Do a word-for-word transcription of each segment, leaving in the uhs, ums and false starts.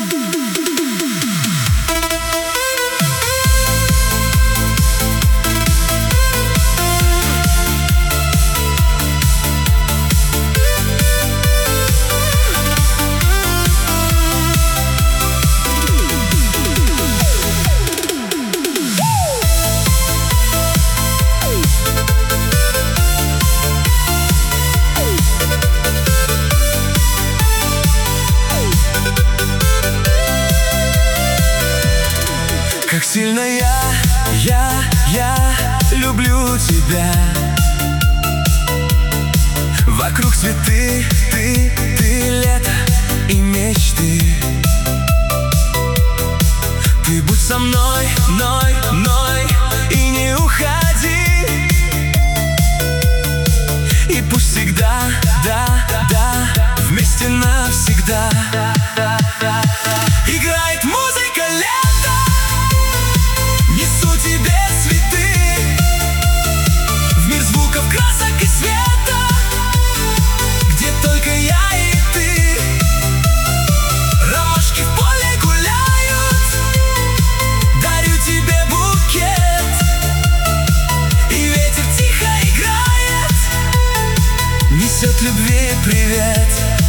Как сильно я, я, я люблю тебя. Вокруг цветы, ты, ты лето и мечты. Ты будь со мной, ной, ной, и не уходи. И пусть всегда, да, да, вместе навсегда. Играет музыка лета, несу тебе цветы в мир звуков, красок и света, где только я и ты. Ромашки в поле гуляют, дарю тебе букет, и ветер тихо играет, несет любви привет.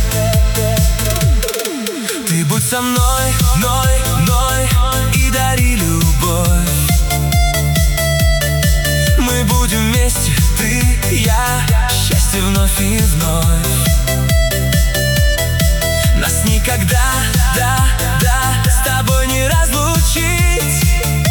Ты будь со мной, ной, ной, и дари любовь. Мы будем вместе, ты, я, счастье вновь и вновь. Нас никогда, да, да, с тобой не разлучить.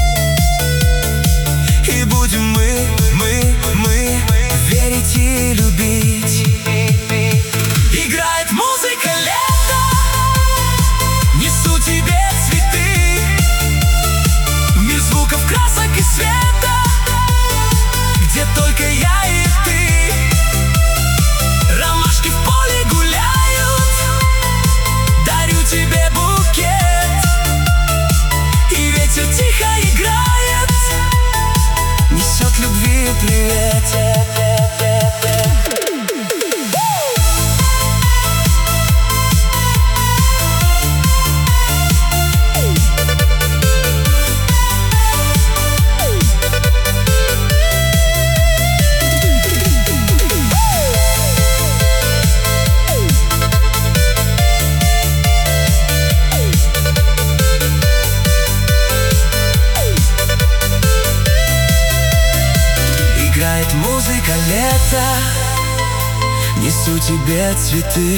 И будем мы, мы, мы верить и любить. Играет музыка лета, несу тебе цветы в мир звуков, красок и света, где только я и ты. Ромашки в поле гуляют, дарю тебе букет, и ветер тихо играет, несет любви привет. Музыка лета, несу тебе цветы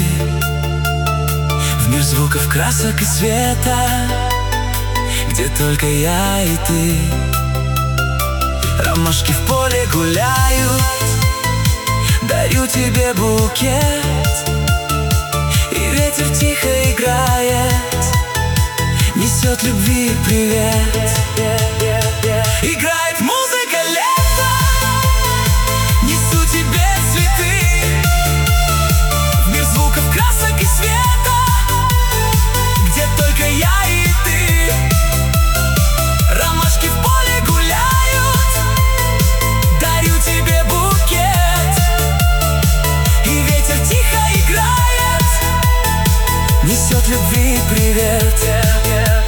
в мир звуков, красок и света, где только я и ты. Ромашки в поле гуляют, дарю тебе букет, и ветер тихо играет, несет любви привет. Играет музыка лета, несу тебе цветы в мир звуков, красок и света, где только я и ты. Ромашки в поле гуляют, дарю тебе букет, и ветер тихо играет, несет любви привет.